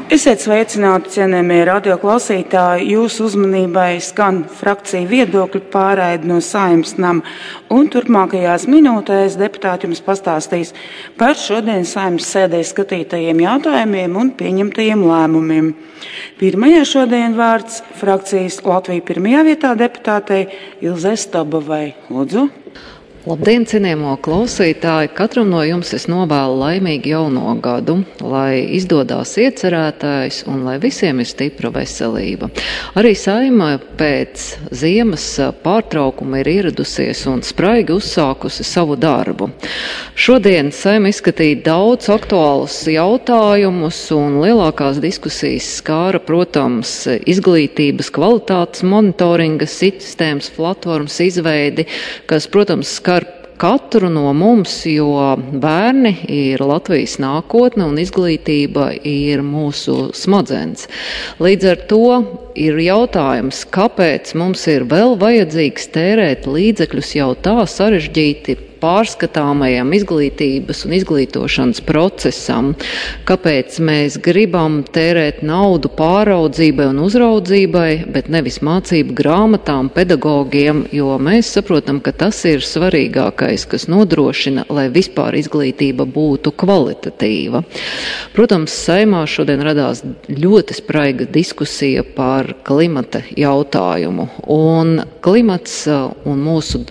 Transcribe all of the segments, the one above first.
Esiet sveicināti, cienējamie radioklausītāji. Jūsu uzmanībai skan frakciju viedokļu pārraide no Saeimas nama, un turpmākajās minūtēs deputāti jums pastāstīs par šodien Saeimas sēdē skatītajiem jautājumiem un pieņemtajiem lēmumiem. Pirmajā šodien vārds frakcijas Latvija pirmajā vietā deputātei Ilzei Stobovai. Lūdzu. Labdien, cienījamo klausītāji! Katram no jums es novēlu laimīgu jauno gadu, lai izdodās iecerētājs un lai visiem ir stipra veselība. Arī Saeima pēc ziemas pārtraukuma ir ieradusies un spraigi uzsākusi savu darbu. Šodien Saeima izskatīja daudz aktuālus jautājumus un lielākās diskusijas skāra, protams, izglītības kvalitātes monitoringa sistēmas platformas izveidi, kas, protams, skar katru no mums, jo bērni ir Latvijas nākotne un izglītība ir mūsu smadzenes. Līdz ar to ir jautājums, kāpēc mums ir vēl vajadzīgs tērēt līdzekļus jau tā sarežģīti pārskatāmajam izglītības un izglītošanas procesam, kāpēc mēs gribam tērēt naudu pāraudzībai un uzraudzībai, bet nevis mācību grāmatām, pedagogiem, jo mēs saprotam, ka tas ir svarīgākais, kas nodrošina, lai vispār izglītība būtu kvalitatīva. Protams, Saeimā šodien radās ļoti spraiga diskusija par klimata jautājumu, un klimats un mūsu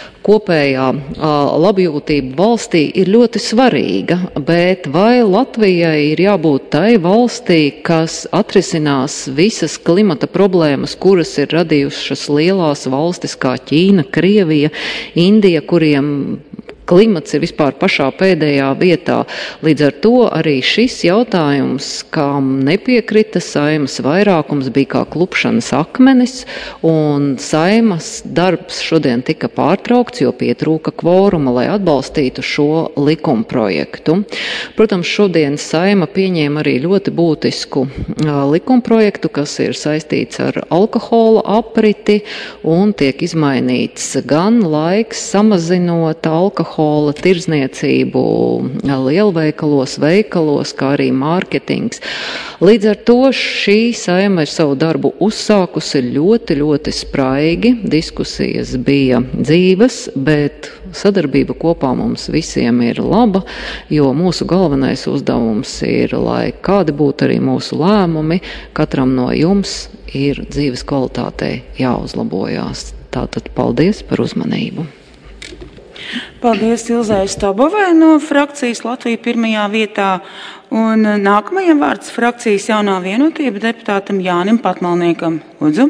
kopējā labjūtība valstī ir ļoti svarīga, bet vai Latvijai ir jābūt tai valstī, kas atrisinās visas klimata problēmas, kuras ir radījušas lielās valstis kā Ķīna, Krievija, Indija, kuriem klimats ir vispār pašā pēdējā vietā. Līdz ar to arī šis jautājums, kam nepiekrita Saeimas vairākums, bija kā klupšanas akmenis, un Saeimas darbs šodien tika pārtraukts, jo pietrūka kvoruma, lai atbalstītu šo likumprojektu. Protams, šodien Saeima pieņēma arī ļoti būtisku likumprojektu, kas ir saistīts ar alkohola apriti, un tiek izmainīts gan laiks, samazinot alkohola tirdzniecību lielveikalos, veikalos, kā arī mārketings. Līdz ar to šī Saeima ir savu darbu uzsākusi ļoti, ļoti spraigi. Diskusijas bija dzīves, bet sadarbība kopā mums visiem ir laba, jo mūsu galvenais uzdevums ir, lai kādi būtu arī mūsu lēmumi, katram no jums ir dzīves kvalitātei jāuzlabojās. Tātad paldies par uzmanību. Paldies Ilzei Stobovai no frakcijas Latvija pirmajā vietā, un nākamajam vārds frakcijas Jaunā vienotība deputātam Jānim Patmalniekam. Lūdzu.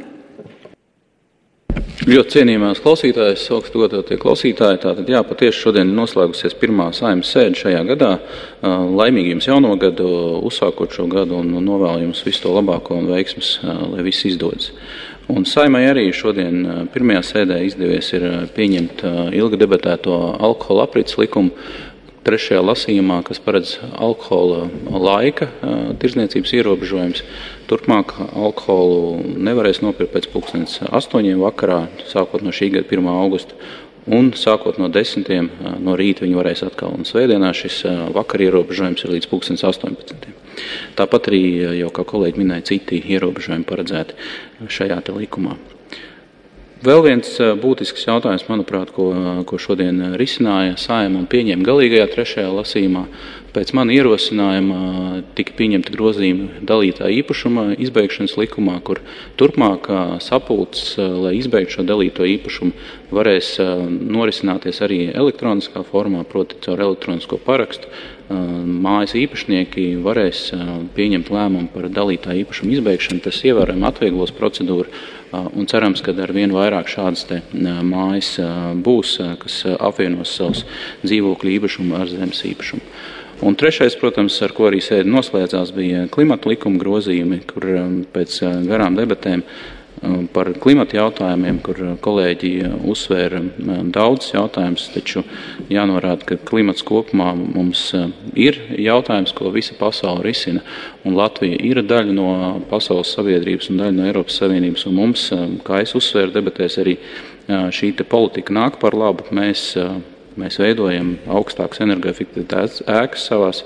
Ļoti cienījamās klausītājas, augstu godotie klausītāji, tātad patiesi šodien noslēgusies pirmā Saeimas sēde šajā gadā. Laimīgi jums jauno gadu, uzsākot šo gadu, un novēlu jums visu to labāko un veiksmes, lai viss izdodas. Un Saeimai arī šodien pirmajā sēdē izdevies ir pieņemt ilgi debatēto alkohola aprits likumu trešajā lasījumā, kas paredz alkohola laika tirdzniecības ierobežojums. Turpmāk alkoholu nevarēs nopirkt pēc 8:00 vakarā, sākot no šī gada 1. augusta. Un sākot no 10:00 no rīta viņi varēs atkal. Un svētdienā šis vakar ierobežojums ir līdz 18:00. Tāpat arī, jau kā kolēģi minēja, citi ierobežojumi paredzēti šajā te likumā. Vēl viens būtisks jautājums, manuprāt, ko šodien risināja Saeima un pieņēma galīgajā trešajā lasījumā. Pēc mana ierosinājuma tika pieņemta grozījuma dalītā īpašuma izbeigšanas likumā, kur turpmāk sapulces, lai izbeigtu šo dalīto īpašumu, varēs norisināties arī elektroniskā formā, proti caur elektronisko parakstu. Mājas īpašnieki varēs pieņemt lēmumu par dalītā īpašuma izbeigšanu. Tas ievērojami atvieglos procedūru, un cerams, ka ar vien vairāk šādas te mājas būs, kas apvienos savus dzīvokļu īpašumu ar zemes īpašumu. Un trešais, protams, ar ko arī sēde noslēdzās, bija klimata likuma grozījumi, kur pēc garām debatēm par klimata jautājumiem, kur kolēģi uzsvēra daudz jautājumus, taču jānorāda, ka klimats kopumā mums ir jautājums, ko visa pasaule risina, un Latvija ir daļa no pasaules sabiedrības un daļa no Eiropas Savienības, un mums, kā es uzsvēru debatēs, arī šī te politika nāk par labu. Mēs veidojam augstākas energoefektivitātes ēkas savās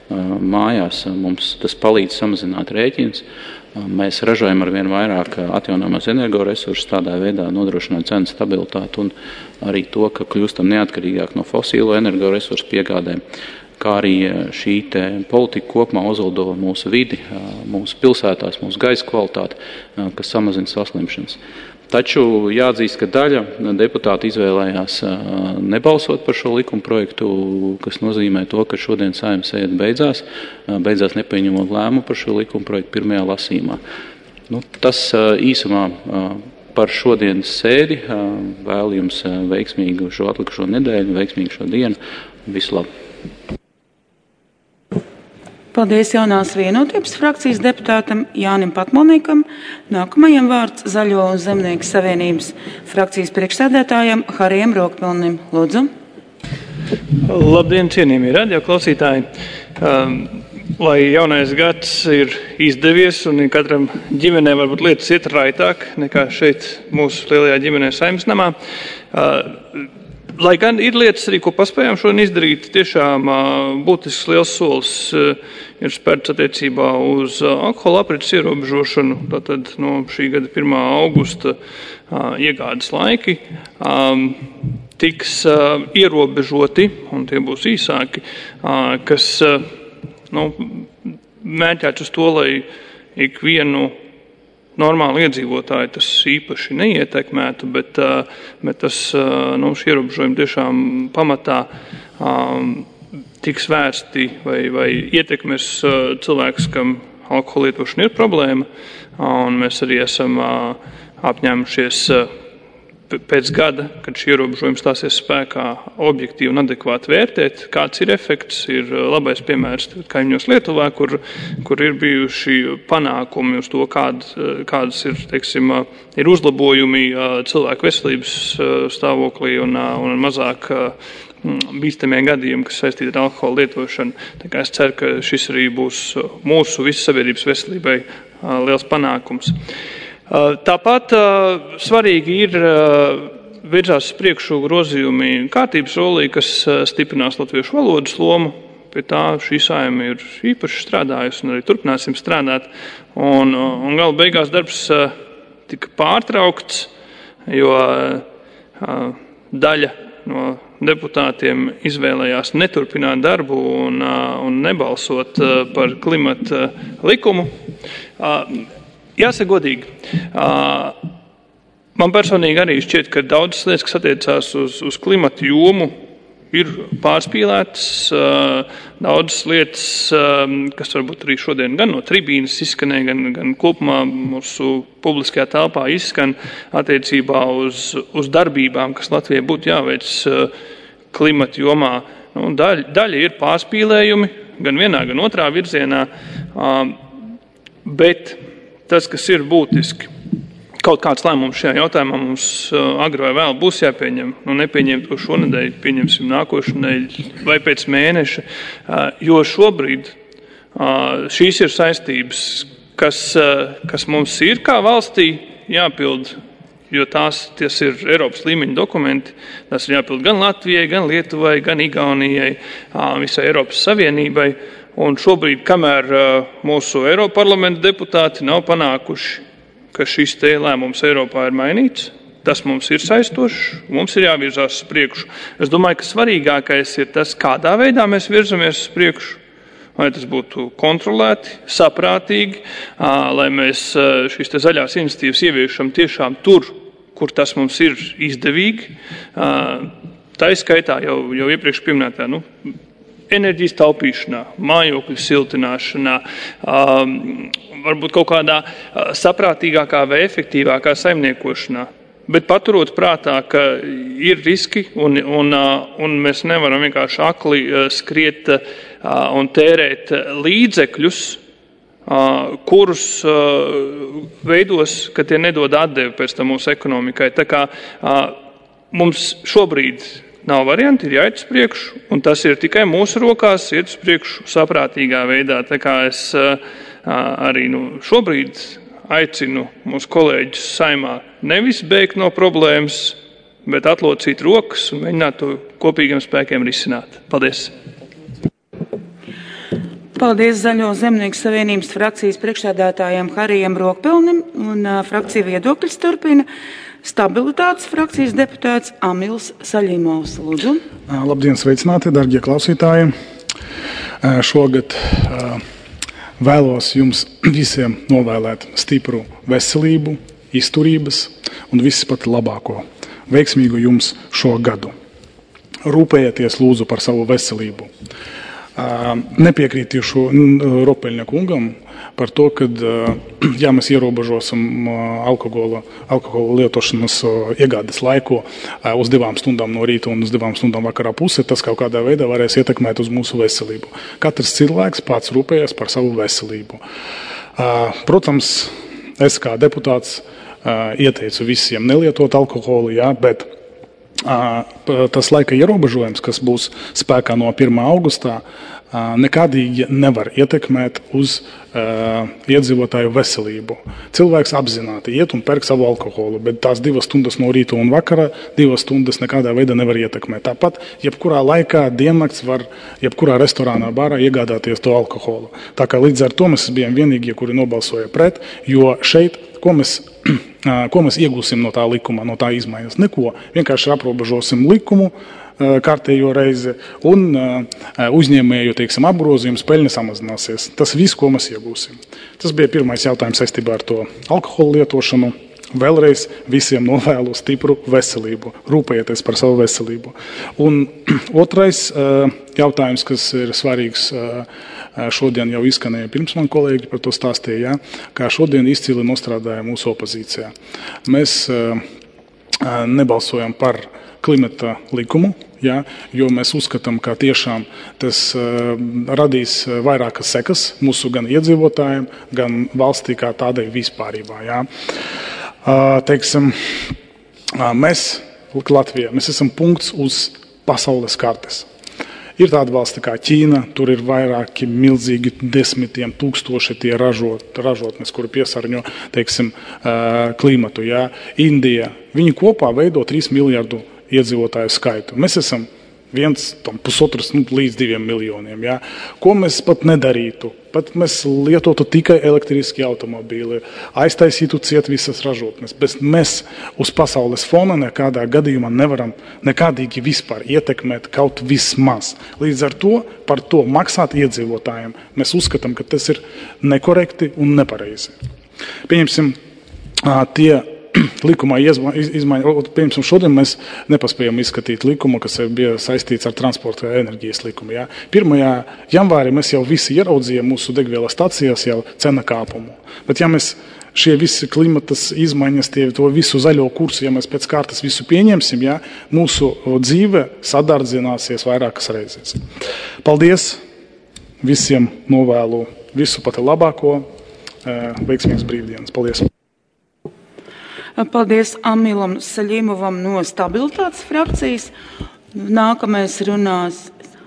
mājās. Mums tas palīdz samazināt rēķins. Mēs ražojam ar vien vairāk atjaunojamos energoresursus, tādā veidā nodrošināt cenu stabilitāti un arī to, ka kļūstam neatkarīgāk no fosīlo energoresursu piegādēm, kā arī šī politika kopumā uzlabo mūsu vidi, mūsu pilsētās, mūsu gaisa kvalitāti, kas samazina saslimšanas. Taču jāatzīst, ka daļa deputāti izvēlējās nebalsot par šo likuma projektu, kas nozīmē to, ka šodien Saeimas sēde beidzās nepieņemot lēmumu par šo likuma projektu pirmajā lasījumā. Tas īsumā par šodienas sēdi. Vēlu jums veiksmīgu šo atlikušo nedēļu, veiksmīgu šo dienu. Visu labu! Paldies Jaunās vienotības frakcijas deputātam Jānim Patmalniekam. Nākamajam vārds Zaļo un Zemnieku savienības frakcijas priekšsēdētājam Harijam Rokpilnim. Lūdzu. Labdien, cienījamie radioklausītāji. Lai jaunais gads ir izdevies un katram ģimenē varbūt lietas iet raitāk nekā šeit mūsu lielajā ģimenē Saeimas namā. Lai gan ir lietas arī, ko paspējām šodien izdarīt, tiešām būtisks liels solis ir spērts attiecībā uz alkohola aprits ierobežošanu. Tātad no šī gada 1. augusta iegādes laiki tiks ierobežoti, un tie būs īsāki, kas mērķēts uz to, lai ikvienu normāli iedzīvotāji tas īpaši neietekmētu, bet tas šie ierobežojumi tiešām pamatā tiks vērsti vai ietekmēs cilvēkus, kam alkohola lietošana ir problēma, un mēs arī esam apņēmušies pēc gada, kad šie ierobežojumi stāsies spēkā, objektīvi un adekvāti vērtēt, kāds ir efekts. Ir labais piemērs kaimiņos Lietuvā, kur ir bijuši panākumi uz to, kādas ir, ir uzlabojumi cilvēku veselības stāvoklī un mazāk bīstamie gadījumi, kas saistīti ar alkohola lietošanu. Tā kā es ceru, ka šis arī būs mūsu visas sabiedrības veselībai liels panākums. Tāpat svarīgi ir virzās priekšu grozījumi kārtības rolī, kas stiprinās latviešu valodas lomu. Pie tā šī Saeima ir īpaši strādājusi un arī turpināsim strādāt. Un gala beigās darbs tika pārtraukts, jo daļa no deputātiem izvēlējās neturpināt darbu un nebalsot par klimata likumu. Jāsaka godīgi, man personīgi arī šķiet, ka daudzas lietas, kas attiecās uz klimatu jomu, ir pārspīlētas. Daudzas lietas, kas varbūt arī šodien gan no tribīnas izskanēja, gan kopumā mūsu publiskajā telpā izskan attiecībā uz darbībām, kas Latvijai būtu jāveic klimatu jomā. Daļa ir pārspīlējumi, gan vienā, gan otrā virzienā, bet tas, kas ir būtiski, kaut kāds lēmums šajā jautājumā mums agri vai vēl būs jāpieņem. Nepieņem to šonedēļ, pieņemsim nākošu nedēļu vai pēc mēneša, jo šobrīd šīs ir saistības, kas mums ir kā valstī jāpild, jo tie ir Eiropas līmeņa dokumenti. Tas ir jāpild gan Latvijai, gan Lietuvai, gan Igaunijai, visai Eiropas Savienībai. Un šobrīd, kamēr mūsu Eiroparlamenta deputāti nav panākuši, ka šis lēmums Eiropā ir mainīts, tas mums ir saistošs, mums ir jāvirzās uz priekšu. Es domāju, ka svarīgākais ir tas, kādā veidā mēs virzamies uz priekšu. Lai tas būtu kontrolēti, saprātīgi, lai mēs šīs zaļās iniciatīvas ieviešam tiešām tur, kur tas mums ir izdevīgi. Tā izskaitā jau iepriekš pieminētā, enerģijas taupīšanā, mājokļu siltināšanā, varbūt kaut kādā saprātīgākā vai efektīvākā saimniekošanā. Bet paturot prātā, ka ir riski un mēs nevaram vienkārši akli skriet un tērēt līdzekļus, kurus veidos, ka tie nedod atdevi pēc tam mūsu ekonomikai. Tā kā mums šobrīd nav varianti, ir jāiet uz priekšu, un tas ir tikai mūsu rokās, iet uz priekšu saprātīgā veidā. Tā kā es arī šobrīd aicinu mūsu kolēģus Saeimā nevis bēgt no problēmas, bet atlocīt rokas un mēģināt to kopīgiem spēkiem risināt. Paldies! Paldies Zaļo zemnieku savienības frakcijas priekšsēdētājiem Harijam Rokpelnim, un frakcija viedokļus turpina Stabilitātes frakcijas deputāts Amils Saļimovs. Lūdzu. Labdien, sveicināti, darbie klausītāji. Šogad vēlos jums visiem novēlēt stipru veselību, izturības un viss pat labāko. Veiksmīgu jums šo gadu. Rūpējieties lūdzu par savu veselību. Nepiekrītīšu Ropeļņa kungam par to, ka ja mēs ierobežosim alkohola lietošanas iegādes laiku uz 2 stundām no rīta un uz 2 stundām vakarā pusē, tas kaut kādā veidā varēs ietekmēt uz mūsu veselību. Katrs cilvēks pats rūpējas par savu veselību. Protams, es kā deputāts ieteicu visiem nelietot alkoholu, bet tas laika ierobežojums, kas būs spēkā no 1. augustā, nekādīgi nevar ietekmēt uz iedzīvotāju veselību. Cilvēks apzināti iet un pērk savu alkoholu, bet tās 2 stundas no rīta un vakara 2 stundas nekādā veidā nevar ietekmēt. Tāpat, jebkurā laikā, diennakts var jebkurā restorānā, bārā iegādāties to alkoholu. Tā kā līdz ar to mēs bijām vienīgie, kuri nobalsoja pret, jo šeit, ko mēs iegūsim no tā likuma, no tā izmaiņas? Neko. Vienkārši aprobežosim likumu kārtējo reizi un uzņēmēju, apgrozījums, peļņa samazināsies. Tas viss, ko mēs iegūsim. Tas bija pirmais jautājums saistībā ar to alkoholu lietošanu. Vēlreiz visiem novēlu stipru veselību. Rūpējieties par savu veselību. Un otrais jautājums, kas ir svarīgs, šodien jau izskanēja pirms man kolēģi par to stāstīja, kā šodien izcili nostrādāja mūsu opozīcijā. Mēs nebalsojam par klimata likumu, jo mēs uzskatām, ka tiešām tas radīs vairākas sekas mūsu gan iedzīvotājiem, gan valstī kā tādai vispārībā. Mēs, Latvija, mēs esam punkts uz pasaules kartes. Ir tāda valsts kā Ķīna, tur ir vairāki milzīgi 10 000 tie ražotnes, kuri piesārņo, klimatu. Indija, viņi kopā veido 3 miljardu iedzīvotāju skaitu. Mēs esam 1,5 līdz 2 miljoniem. Ko mēs pat nedarītu? Pat mēs lietotu tikai elektriskie automobīli, aiztaisītu ciet visas ražotnes, bet mēs uz pasaules fona nekādā gadījumā nevaram nekādīgi vispār ietekmēt kaut vismaz. Līdz ar to par to maksāt iedzīvotājiem. Mēs uzskatām, ka tas ir nekorekti un nepareizi. Pieņemsim, tie likumā izmaiņa, piemēram, šodien mēs nepaspējam izskatīt likumu, kas bija saistīts ar transporta enerģijas likumu. 1. janvārī mēs jau visi ieraudzījām mūsu degvielas stacijās jau cena kāpumu. Bet ja mēs šie visi klimatas izmaiņas, to visu zaļo kursu, ja mēs pēc kārtas visu pieņemsim, mūsu dzīve sadardzināsies vairākas reizes. Paldies! Visiem novēlu visu pat labāko, veiksmīgas brīvdienas. Paldies! Paldies Amilam Saļimovam no Stabilitātes frakcijas. Nākamais runās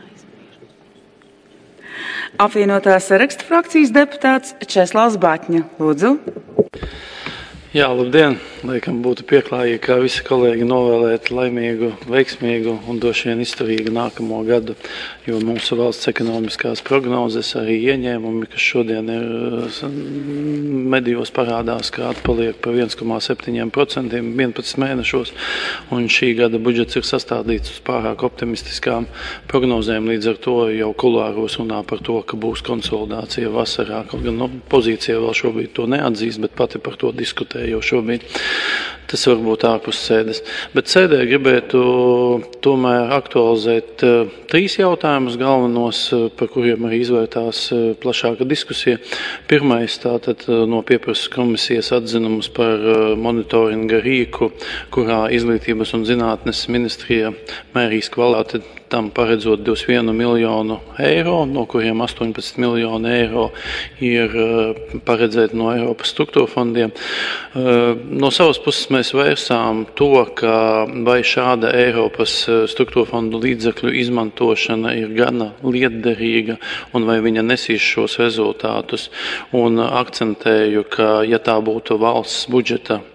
apvienotā saraksta frakcijas deputāts Česlavs Batņa. Lūdzu. Jā, labdien! Laikam būtu pieklājīgi, kā visi kolēģi novēlēt laimīgu, veiksmīgu un droši vien izturīgu nākamo gadu, jo mūsu valsts ekonomiskās prognozes, arī ieņēmumi, kas šodien ir medijos parādās, kā atpaliek par 1,7% 11 mēnešos, un šī gada budžets ir sastādīts uz pārāk optimistiskām prognozēm, līdz ar to jau kulāros runā par to, ka būs konsolidācija vasarā, kaut gan pozīcija vēl šobrīd to neatzīst, bet pati par to diskutē jau šobrīd. Tas var būt ārpus sēdes. Bet sēdē gribētu tomēr aktualizēt 3 jautājumus galvenos, par kuriem arī izvērtās plašāka diskusija. Pirmais tātad no pieprasas komisijas atzinumus par monitoringa rīku, kurā Izglītības un zinātnes ministrija mērīs kvalitāti, tam paredzot 21 miljonu eiro, no kuriem 18 miljonu eiro ir paredzēti no Eiropas struktūra fondiem. No savas puses mēs vērsām to, ka vai šāda Eiropas struktūra fondu līdzekļu izmantošana ir gana lietderīga un vai viņa nesīs šos rezultātus. Un akcentēju, ka ja tā būtu valsts budžeta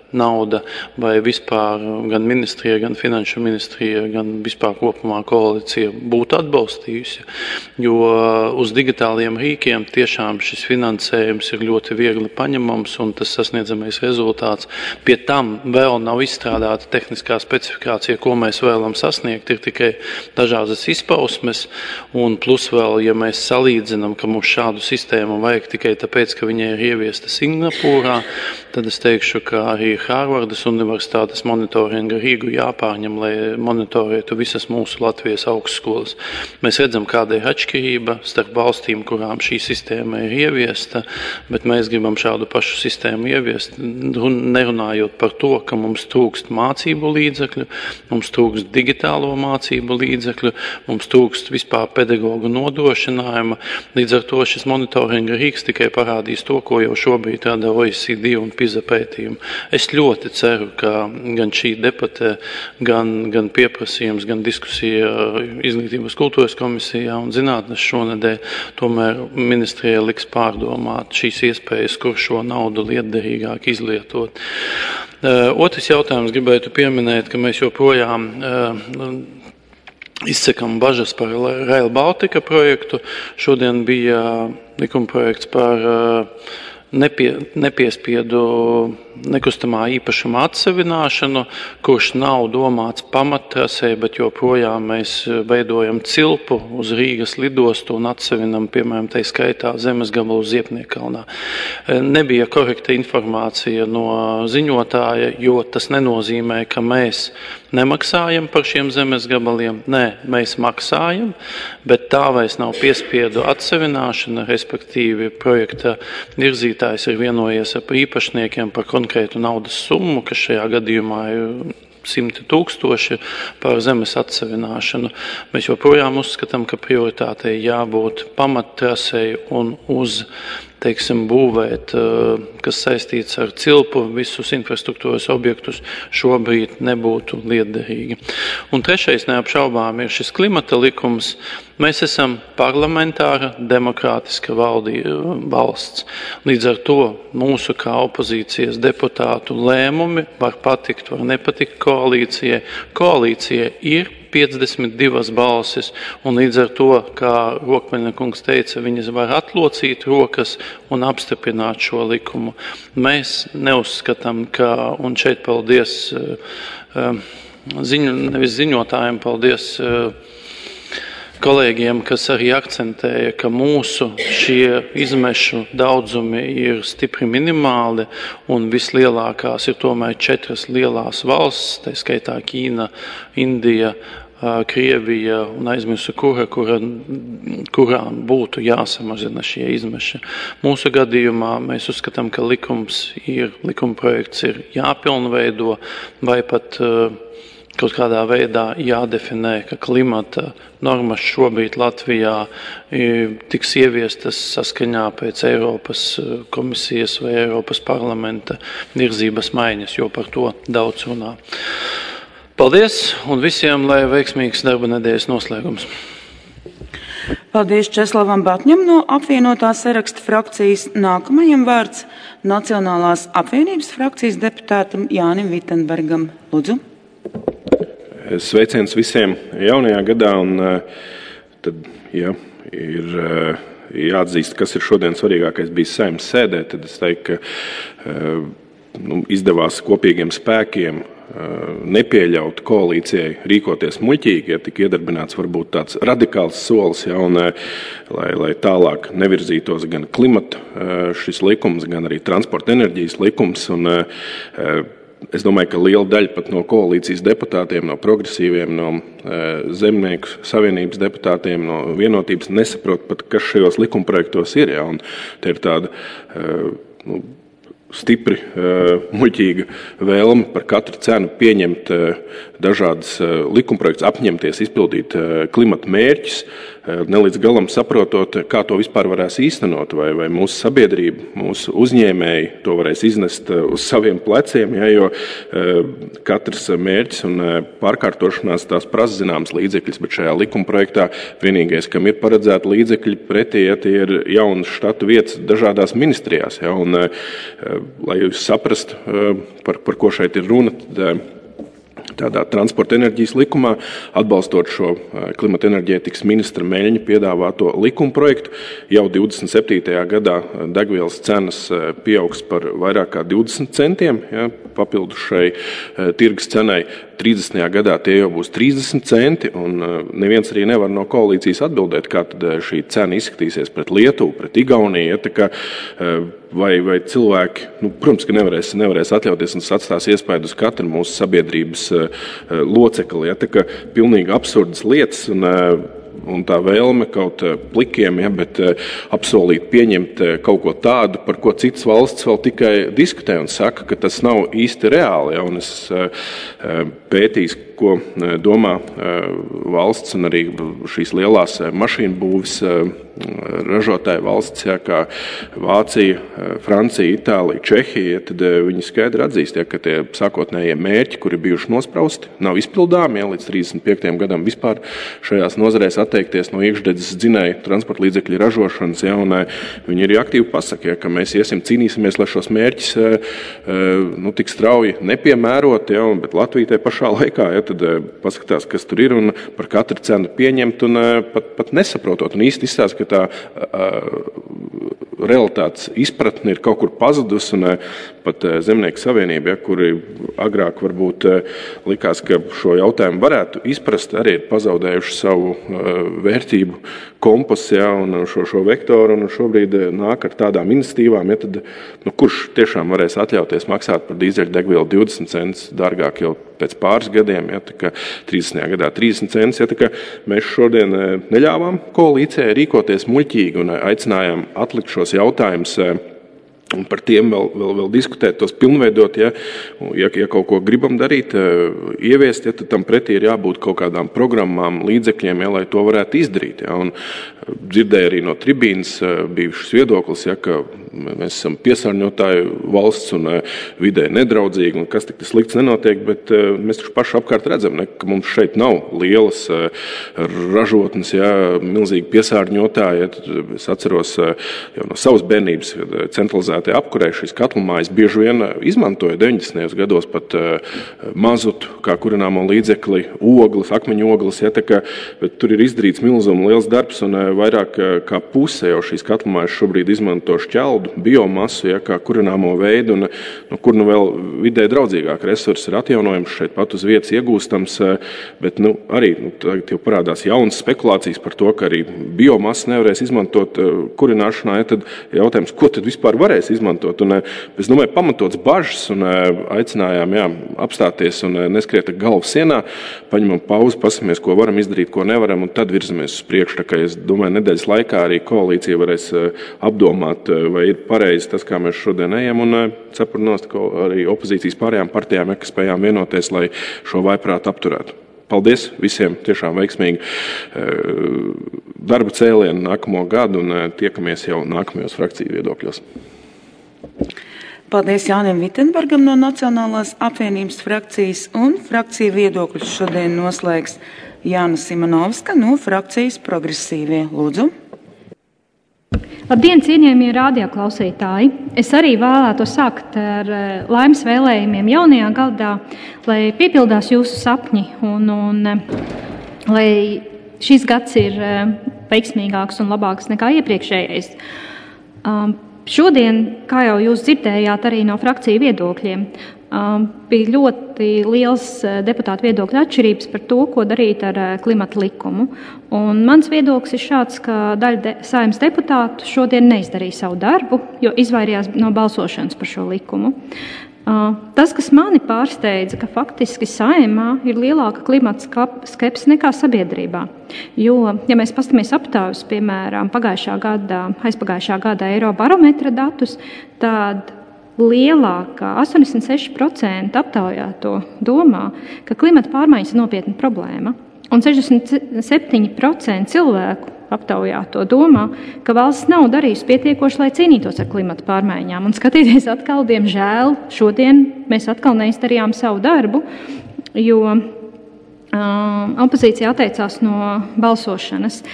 nauda, vai vispār gan ministrija, gan finanšu ministrija, gan vispār kopumā koalīcija būtu atbalstījusi. Jo uz digitāliem rīkiem tiešām šis finansējums ir ļoti viegli paņemams un tas sasniedzamais rezultāts. Pie tam vēl nav izstrādāta tehniskā specifikācija, ko mēs vēlam sasniegt, ir tikai dažādas izpausmes, un plus vēl, ja mēs salīdzinām, ka mums šādu sistēmu vajag tikai tāpēc, ka viņai ir ieviesta Singapūrā, tad es teikšu, ka arī Hārvardas Universitātes monitoringa Rīgu jāpārņem, lai monitorētu visas mūsu Latvijas augstskolas. Mēs redzam, kāda ir atšķirība starp valstīm, kurām šī sistēma ir ieviesta, bet mēs gribam šādu pašu sistēmu ieviest, nerunājot par to, ka mums trūkst mācību līdzekļu, mums trūkst digitālo mācību līdzekļu, mums trūkst vispār pedagogu nodrošinājuma. Līdz ar to šis monitoringa Rīgs tikai parādīs to, ko jau šobrīd rada OECD un PISA pētījumi. Es ļoti ceru, ka gan šī debate, gan pieprasījums, gan diskusija Izglītības kultūras komisijā un zinātnes šonedēļ tomēr ministrijai liks pārdomāt šīs iespējas, kur šo naudu lietderīgāk izlietot. Otrs jautājums gribētu pieminēt, ka mēs joprojām izsakam bažas par Rail Baltica projektu. Šodien bija likumprojekts par nepiespiedu nekustamā īpašuma atsevināšanu, kurš nav domāts pamattrasē, bet joprojām mēs veidojam cilpu uz Rīgas lidostu un atsevinam, piemēram, tai skaitā zemes gabalu Ziepniekalnā. Nebija korekta informācija no ziņotāja, jo tas nenozīmē, ka mēs nemaksājam par šiem zemes gabaliem. Nē, mēs maksājam, bet tā vairs nav piespiedu atsevināšana, respektīvi projekta virzītājs ir vienojies ar īpašniekiem par konkrētu naudas summu, kas šajā gadījumā ir 100 000 par zemes atsevināšanu. Mēs joprojām uzskatām, ka prioritātei jābūt pamattrasei un uz, būvēt, kas saistīts ar cilpu, visus infrastruktūras objektus šobrīd nebūtu lietderīgi. Un trešais neapšaubām ir šis klimata likums. Mēs esam parlamentāra, demokrātiska valsts. Līdz ar to mūsu kā opozīcijas deputātu lēmumi var patikt, var nepatikt koalīcijai. Koalīcija ir 52 balsis, un līdz ar to, kā Rokmeļa kungs teica, viņas var atlocīt rokas un apstiprināt šo likumu. Mēs neuzskatām, ka, un šeit paldies nevis ziņotājiem, paldies kolēģiem, kas arī akcentēja, ka mūsu šie izmešu daudzumi ir stipri minimāli un vislielākās ir tomēr 4 lielās valsts, tā skaitā Ķīna, Indija, Krievija un aizmirsu kurām būtu jāsamazina šie izmeši. Mūsu gadījumā mēs uzskatām, ka likumprojekts ir jāpilnveido vai pat kaut kādā veidā jādefinē, ka klimata normas šobrīd Latvijā tiks ieviestas saskaņā pēc Eiropas komisijas vai Eiropas parlamenta virzības maiņas, jo par to daudz runā. Paldies un visiem, lai veiksmīgs darba nedēļas noslēgums. Paldies Česlavam Batņam no apvienotās Saraksta frakcijas. Nākamajam vārds Nacionālās apvienības frakcijas deputātam Jānim Vitenbergam. Lūdzu. Sveiciens visiem jaunajā gadā, un tad, ja ir jāatzīst, kas ir šodien svarīgākais bijis Saeimas sēdē, tad es teiktu, ka izdevās kopīgiem spēkiem nepieļaut koalīcijai rīkoties muļķīgi, ja tika iedarbināts varbūt tāds radikāls solis, ja, un, lai tālāk nevirzītos gan klimata šis likums, gan arī transporta enerģijas likums, un es domāju, ka liela daļa pat no koalīcijas deputātiem, no progresīviem, no Zemnieku savienības deputātiem, no vienotības nesaprot pat, kas šajos likumprojektos ir. Ja, un te ir tāda stipri muļķīga vēlme par katru cenu pieņemt dažādas likumprojektus, apņemties izpildīt klimata mērķus, ne līdz galam saprotot, kā to vispār varēs īstenot, vai mūsu sabiedrība, mūsu uzņēmēji to varēs iznest uz saviem pleciem, ja, jo katrs mērķis un pārkārtošanās tās prasa zināmas līdzekļus, bet šajā likumprojektā vienīgais, kam ir paredzēta līdzekļi pretī, ja tie ir jaunas štatu vietas dažādās ministrijās, ja, un lai jūs saprastu, par ko šeit ir runa, tad tādā transporta enerģijas likumā, atbalstot šo klimata enerģētikas ministra Meļņa piedāvāto likuma projektu, jau 27. gadā degvielas cenas pieaugs par vairāk kā 20 centiem, ja, papildu šai tirgus cenai. 30. gadā tie jau būs 30 centi, un neviens arī nevar no koalīcijas atbildēt, kā tad šī cena izskatīsies pret Lietuvu, pret Igauniju. Ja, tā kā, vai cilvēki, protams, ka nevarēs atļauties un atstās iespēju uz katru mūsu sabiedrības locekli. Ja, tā kā pilnīgi absurdas lietas un tā vēlme kaut plikiem, ja, bet apsolīt pieņemt kaut ko tādu, par ko citas valsts vēl tikai diskutē un saka, ka tas nav īsti reāli. Ja, un es pētīs, ko domā valsts un arī šīs lielās mašīnu būvis ražotāju valsts, ja, kā Vācija, Francija, Itālija, Čehija, tad viņi skaidri atzīst, ja, ka tie sākotnējie mērķi, kuri bijuši nosprausti, nav izpildāmi, ja, līdz 35. gadam vispār šajās nozarēs atteikties no iekšdedzes dzinēju transporta līdzekļu ražošanas, ja, un viņi arī aktīvi pasaka, ja, ka mēs cīnīsimies, lai šos mērķus tik strauji nepiemērot, ja, bet Latvija tajā pašā laikā, ja, tad paskatās, kas tur ir un par katru cenu pieņemt un pat nesaprotot un īsti izstāst, ka tā realitātes izpratne ir kaut kur pazudus un pat Zemnieku savienība, ja, kuri agrāk varbūt likās, ka šo jautājumu varētu izprast, arī ir pazaudējuši savu vērtību kompasu, ja, un šo vektoru un šobrīd nāk ar tādām iniciatīvām, ja, tad, kurš tiešām varēs atļauties maksāt par dīzeļdegvielu 20 centus dārgāk jau pēc pāris gadiem, ja, tā kā 30. gadā 30 centus, ja, tā kā mēs šodien neļāvām koalīcijai rīkoties muļķīgi un aicinājām atlikt šos jautājumus un par tiem vēl diskutēt, tos pilnveidot, ja kaut ko gribam darīt, ieviest, ja, tad tam pretī ir jābūt kaut kādām programmām, līdzekļiem, ja, lai to varētu izdarīt. Ja, un dzirdēju arī no tribīnas bijušas viedoklis, ja, ka mēs esam piesārņotāju valsts un vidē nedraudzīgi, un kas tik tas slikts nenotiek, bet mēs taču paši apkārt redzam, ne, ka mums šeit nav lielas ražotnes, ja, milzīgi piesārņotāji. Ja, es atceros jau no savas bērnības, kad centralizētajā apkurē šīs katlumājas bieži vien izmantoja 90. gados pat mazutu, kā kurināmo līdzekli, ogles, akmeņu ogles, ja, tā kā, bet tur ir izdarīts milzuma liels darbs, un vairāk kā puse jau šīs katlumājas šobrīd izmanto šķeldu, biomasu, ja, kā kurināmo veidu, un kur vēl vidē draudzīgāk resursi ir atjaunojams, šeit pat uz vietas iegūstams, bet arī tagad jau parādās jaunas spekulācijas par to, ka arī biomasu nevarēs izmantot kurināšanā, ja, tad jautājums, ko tad vispār varēs izmantot, un es domāju, pamatots bažas, un aicinājām, jā, apstāties un neskriet ar galvu sienā, paņemam pauzi, pasamies, ko varam izdarīt, ko nevaram, un tad virzamies uz priekšu, tā kā es domāju, nedēļas laikā arī koalīcija varēs apdomāt, vai ir pareizi tas, kā mēs šodien ejam, un cepurnost arī opozīcijas pārējām partijām, kas spējām vienoties, lai šo vaiprātu apturētu. Paldies visiem, tiešām veiksmīgi darba cēlienu nākamo gadu, un tiekamies jau nākamajos frakciju viedokļos. Paldies Jānim Vitenbergam no Nacionālās apvienības frakcijas, un frakciju viedokļus šodien noslēgs Jāna Simonovska no frakcijas Progresīvie. Lūdzu. Labdien, cienījamie radioklausītāji! Es arī vēlētu sākt ar laimes vēlējumiem jaunajā gadā, lai piepildās jūsu sapņi un lai šis gads ir veiksmīgāks un labāks nekā iepriekšējais. Šodien, kā jau jūs dzirdējāt arī no frakciju viedokļiem, bija ļoti liels deputātu viedokļu atšķirības par to, ko darīt ar klimata likumu. Un mans viedoklis ir šāds, ka daļa Saeimas deputātu šodien neizdarīja savu darbu, jo izvairījās no balsošanas par šo likumu. Tas, kas mani pārsteidza, ka faktiski Saeimā ir lielāka klimata skepse nekā sabiedrībā. Jo, ja mēs paskatāmies aptaujas, piemēram, aizpagājušā gada Eirobarometra datus, tad lielākā 86% aptaujāto domā, ka klimata pārmaiņas ir nopietna problēma. Un 67% cilvēku aptaujāto domā, ka valsts nav darījusi pietiekoši, lai cīnītos ar klimata pārmaiņām. Un skatīties atkal, diemžēl, šodien mēs atkal neizdarījām savu darbu, jo opozīcija atteicās no balsošanas.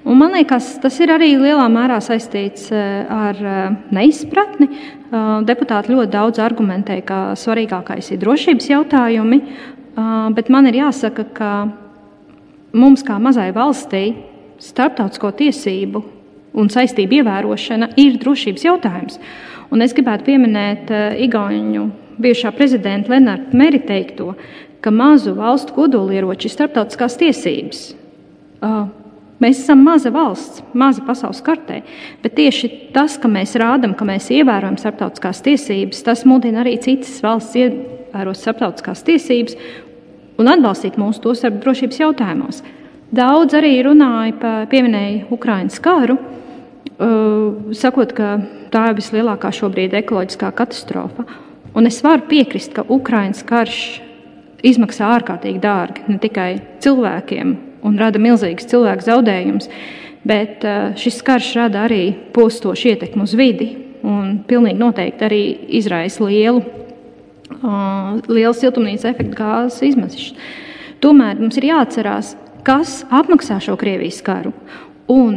Un man liekas, tas ir arī lielā mērā saistīts ar neizpratni. Deputāti ļoti daudz argumentē, ka svarīgākais ir drošības jautājumi, bet man ir jāsaka, ka mums kā mazai valstī starptautisko tiesību un saistību ievērošana ir drošības jautājums. Un es gribētu pieminēt Igauņu bijušā prezidenta Lenarta Meri teikto, ka mazu valstu kodolieroči ir starptautiskās tiesības. Mēs esam maza valsts, maza pasaules kartē, bet tieši tas, ka mēs rādam, ka mēs ievērojam starptautiskās tiesības, tas mudina arī citas valsts ievērot starptautiskās tiesības un atbalstīt mūsu to starp drošības jautājumos. Daudz arī pieminēja Ukrainas karu, sakot, ka tā ir vislielākā šobrīd ekoloģiskā katastrofa. Un es varu piekrist, ka Ukrainas karš izmaksā ārkārtīgi dārgi ne tikai cilvēkiem un rada milzīgas cilvēku zaudējumus, bet šis karš rada arī postošu ietekmi uz vidi un pilnīgi noteikti arī izraisa lielu siltumnīca efekta gāzes izmešas. Tomēr mums ir jāatcerās, kas apmaksā šo Krievijas karu. Un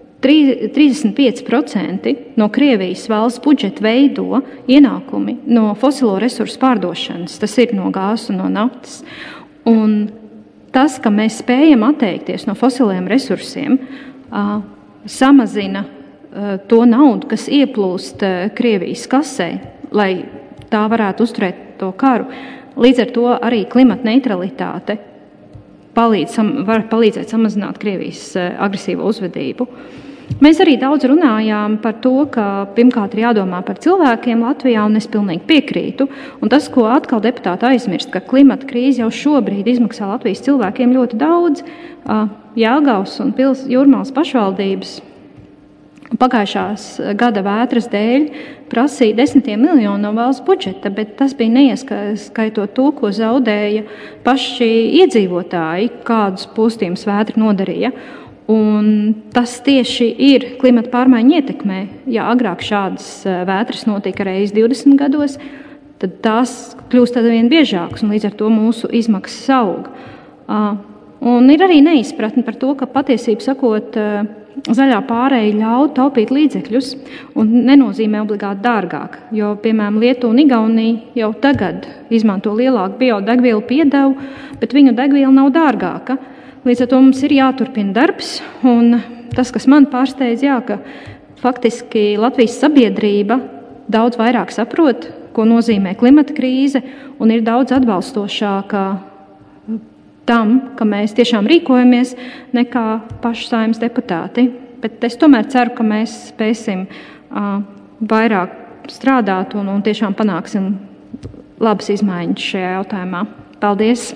35% no Krievijas valsts budžeta veido ienākumi no fosilo resursu pārdošanas, tas ir no gāzes un no naftas. Un tas, ka mēs spējam atteikties no fosiliem resursiem, samazina to naudu, kas ieplūst Krievijas kasē, lai tā varētu uzturēt to karu. Līdz ar to arī klimata neutralitāte var palīdzēt samazināt Krievijas agresīvo uzvedību. Mēs arī daudz runājām par to, ka pirmkārt ir jādomā par cilvēkiem Latvijā, un es pilnīgi piekrītu. Un tas, ko atkal deputāti aizmirst, ka klimata krīze jau šobrīd izmaksā Latvijas cilvēkiem ļoti daudz. Jelgavas un Jūrmālas pašvaldības pagājušās gada vētras dēļ prasīja 10 miljonu no valsts budžeta, bet tas bija neieskaitot to, ko zaudēja paši iedzīvotāji, kādus postījumus vētra nodarīja. Un tas tieši ir klimata pārmaiņu ietekmē. Ja agrāk šādas vētras notika reiz 20 gados, tad tās kļūst vien biežākas, un līdz ar to mūsu izmaksas aug. Un ir arī neizpratne par to, ka patiesību sakot, zaļā pārēja ļauj taupīt līdzekļus un nenozīmē obligāti dārgāk. Jo, piemēram, Lietuva un Igaunija jau tagad izmanto lielāku biodegvielu piedevu, bet viņu degviela nav dārgāka. Līdz ar to mums ir jāturpina darbs, un tas, kas man pārsteidz, ka faktiski Latvijas sabiedrība daudz vairāk saprot, ko nozīmē klimata krīze, un ir daudz atbalstošāka tam, ka mēs tiešām rīkojamies, nekā paši Saeimas deputāti. Bet es tomēr ceru, ka mēs spēsim vairāk strādāt un tiešām panāksim labas izmaiņas šajā jautājumā. Paldies!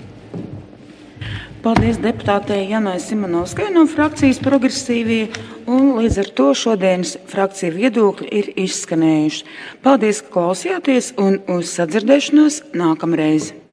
Paldies deputātei Janai Simonovskai no frakcijas Progresīvie, un līdz ar to šodienas frakcija viedokļi ir izskanējuši. Paldies, ka klausījāties, un uz sadzirdēšanos nākamreiz!